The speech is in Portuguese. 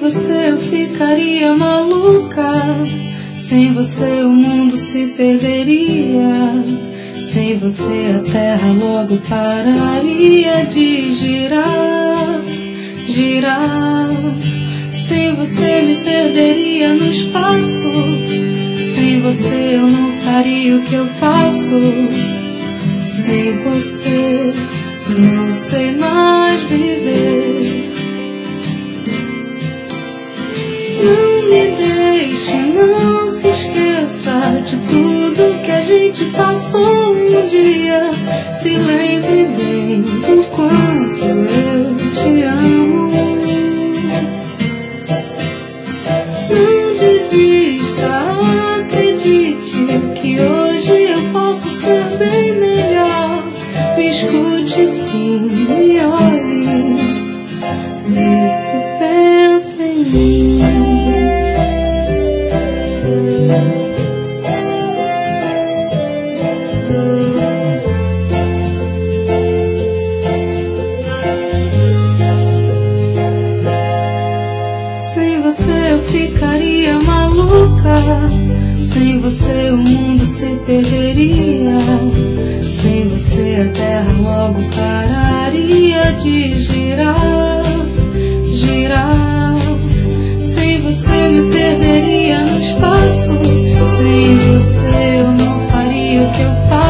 você eu ficaria maluca. Sem você o mundo se perderia. Sem você a terra logo pararia de girar, girar. Sem você me perderia no espaço. Sem você eu não faria o que eu faço. Sem você não sei mais viver. Não me deixe, não se esqueça de tudo que a gente passou um dia. Se lembre bem do quanto eu te amo. Não desista, acredite que hoje eu posso ser bem melhor. Me escute sim, me olhe, vê se pensa em mim. Sem você eu ficaria maluca. Sem você o mundo se perderia. Sem você a terra logo pararia de girar, girar. Sem você me perderia no espaço. Sem você eu não faria o que eu faço.